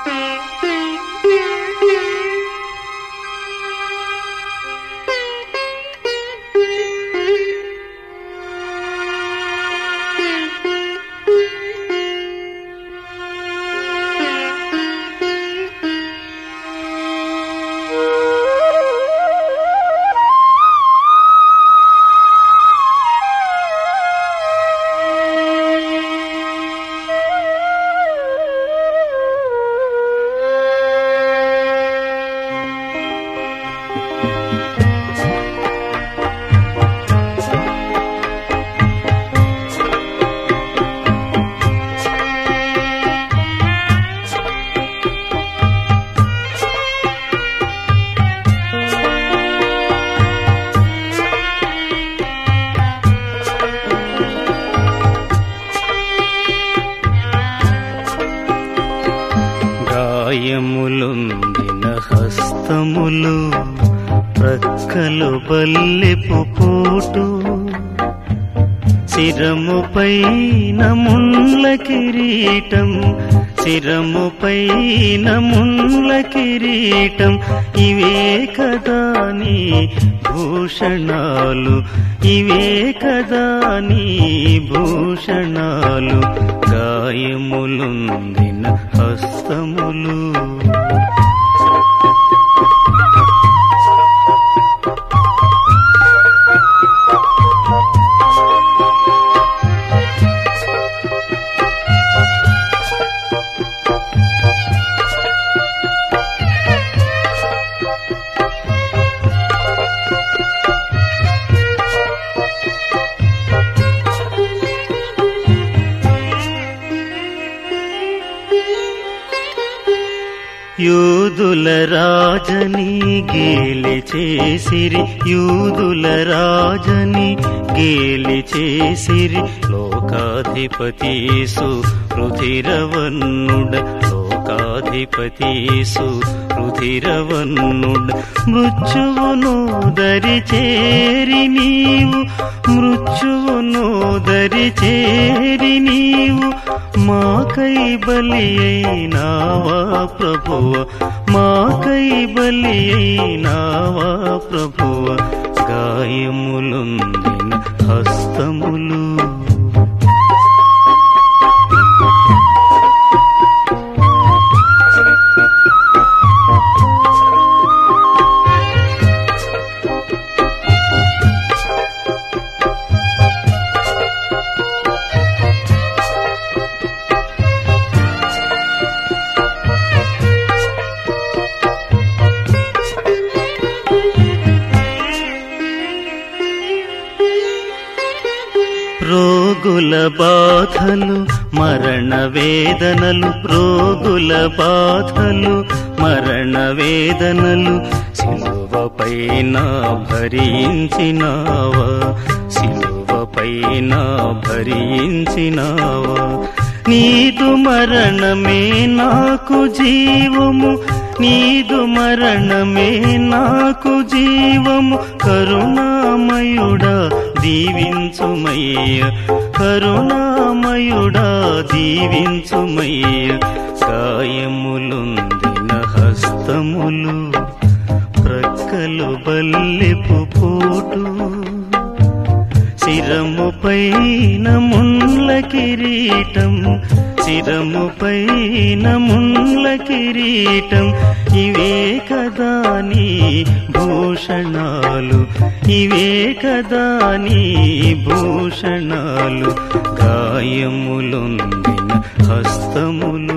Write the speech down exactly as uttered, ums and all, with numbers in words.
గాయములొందిన హస్తములు ప్రక్కలు బల్లెపు పోటు శిరముపైన ముళ్ళ కిరీటం శిరముపైన ముళ్ళ కిరీటం ఇవే కదా నీ భూషణాలు ఇవే కదా నీ భూషణాలు గాయములొందిన హస్తములు యూదుల రాజని గేలి చేసిరి యూదుల రాజని గేలి చేసిరి లోకాధిపతీసు రుధిరవన్నుడ లోకాధిపతీసు రుధిరవన్నుడ మృత్యువును దరి చేరి నీవు మృత్యువును దరి చేరి నీవు మాకై బలి అయినావా ప్రభువ మాకై బలి అయినావా ప్రభువ గాయములొందిన హస్తములు రోగుల బాధలు మరణ వేదనలు రోగుల బాధలు మరణ వేదనలు సిలువపైన భరించినావా సిలువపైన భరించినావా నీదు మరణమే నాకు జీవము నీదు మరణమే నాకు జీవము కరుణామయుడా దీవించుమయ్య కరుణామయుడా దీవించుమయ్య గాయములొందిన హస్తములు ప్రక్కలు బల్లెపు పోటు శిరముపైన ముళ్ళ కిరీటం శిరముపైన ముళ్ళ కిరీటం ఇవే కదా నీ భూషణాలు ఇవే కదా నీ భూషణాలు గాయములొందిన హస్తములు